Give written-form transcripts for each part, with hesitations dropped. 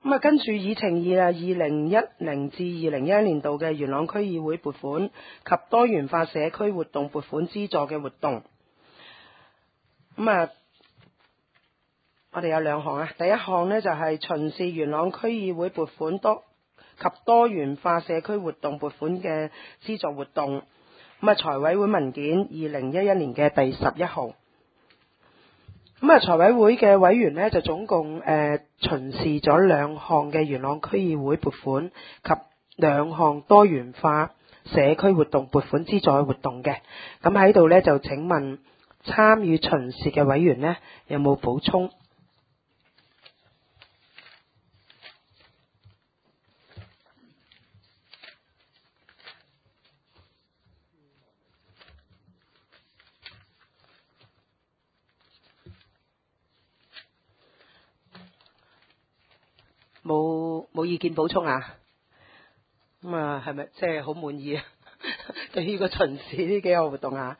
咁跟住議程2010至2011年度嘅元朗區議會撥款及多元化社區活動撥款資助嘅活動。我哋有兩項啊，第一項呢，就係巡視元朗區議會撥款及多元化社區活動撥款嘅資助活動。財委會文件2011年嘅第11號。財委會嘅委員呢，就總共巡視咗兩項嘅元朗區議會撥款及兩項多元化社區活動撥款資助嘅活動嘅。咁喺度呢，就請問參與巡視嘅委員呢，有冇補充？冇意見補充啊？係咪即係好滿意啊？對於個巡視呢幾個活動啊？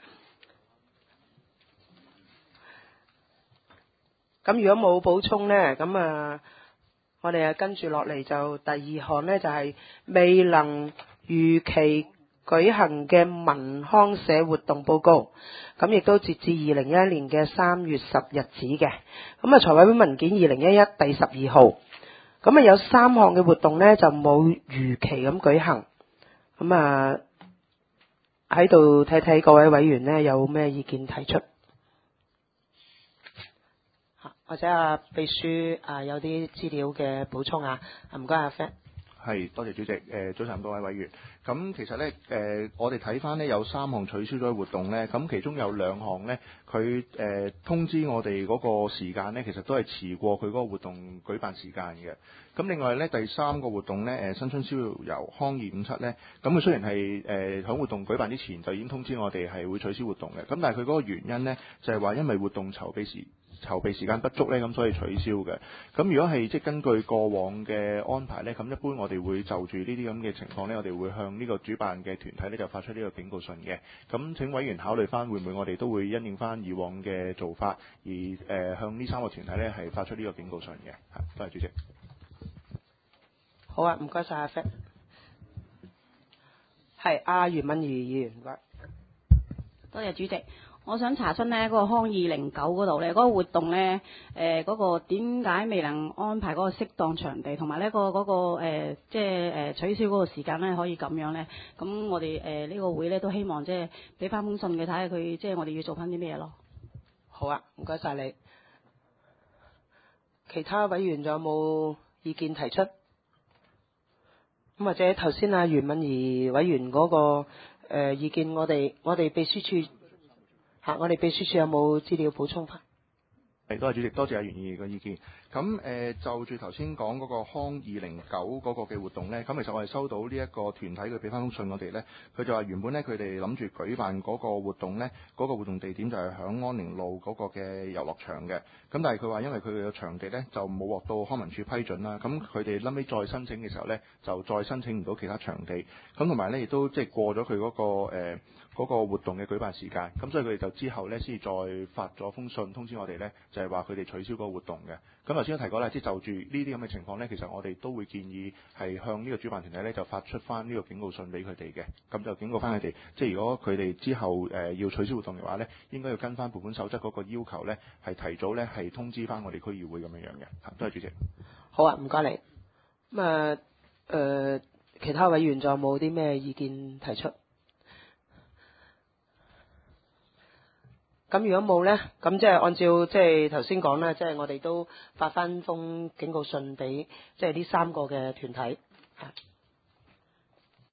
咁如果冇補充呢，咁我哋跟住落嚟就第二項呢，就係未能如期舉行嘅民康社活動報告。咁亦都截至2011年嘅3月10日止嘅。財委會文件2011第12號。有3項嘅活動呢，就冇如期咁舉行。喺度睇睇各位委員呢，有咩意見提出，或者秘書有啲資料嘅補充啊？唔該，阿 Fred。 係，多謝主席。早晨各位委員。咁其實呢，我哋睇翻呢有3項取消咗嘅活動呢，咁其中有2項呢，佢通知我哋嗰個時間呢，其實都係遲過佢嗰個活動舉辦時間嘅。咁另外呢，第3個活動呢，新春逍遙康257呢，咁佢雖然係喺活動舉辦之前就已經通知我哋係會取消活動嘅，咁但係佢嗰個原因呢，就係話因為活動籌備時間不足呢，咁所以取消嘅。咁如果係即係根據過往嘅安排呢，咁一般我哋會就住呢啲咁嘅情況呢，我哋會向呢個主辦嘅團體呢就發出呢個警告信嘅。咁請委員考慮翻會唔會我哋都會因應翻以往嘅做法，而向呢3個團體呢係發出呢個警告信嘅。多謝主席。 好啊，唔該晒阿 Fred。係袁敏儀議員，唔該。 多謝主席。我想查詢呢嗰個康209嗰度呢，嗰個活動呢，嗰個點解未能安排嗰個適當場地，同埋呢嗰個即係取消嗰個時間呢，可以咁樣呢？咁我哋呢個會呢，都希望即係俾翻封信佢睇下佢即係我哋要做翻啲咩咯。 好啊，唔該晒你。其他委員仲有冇意見提出？咁或者頭先袁敏儀委員嗰個意見，我哋秘書處我哋秘書處有冇資料補充翻？ 多謝主席，多謝阿袁議員嘅意見。咁就住頭先講嗰個康209嗰個嘅活動呢，咁其實我哋收到呢一個團體佢俾翻封信我哋呢，佢就話原本呢，佢哋諗住舉辦嗰個活動呢，嗰個活動地點就係響安寧路嗰個嘅遊樂場嘅。咁但係佢話因為佢哋嘅場地呢，就冇獲到康文署批准啦，咁佢哋臨尾再申請嘅時候呢，就再申請唔到其他場地。咁同埋呢，亦都即係過咗佢嗰個活動嘅舉辦時間，咁所以佢哋就之後呢，先至再發咗封信通知我哋呢，就係話佢哋取消嗰個活動嘅。咁頭先都提過啦，即係就住呢啲咁嘅情況呢，其實我哋都會建議係向呢個主辦團體呢，就發出翻呢個警告信俾佢哋嘅。咁就警告翻佢哋，即係如果佢哋之後要取消活動嘅話呢，應該要跟翻撥款守則嗰個要求呢，係提早呢，係通知翻我哋區議會咁樣樣嘅。多謝主席。 好啊，唔該你。咁其他委員仲有冇啲咩意見提出？咁如果冇呢，咁即係按照即係頭先講啦，即係我哋都發翻封警告信俾即係呢3個嘅團體。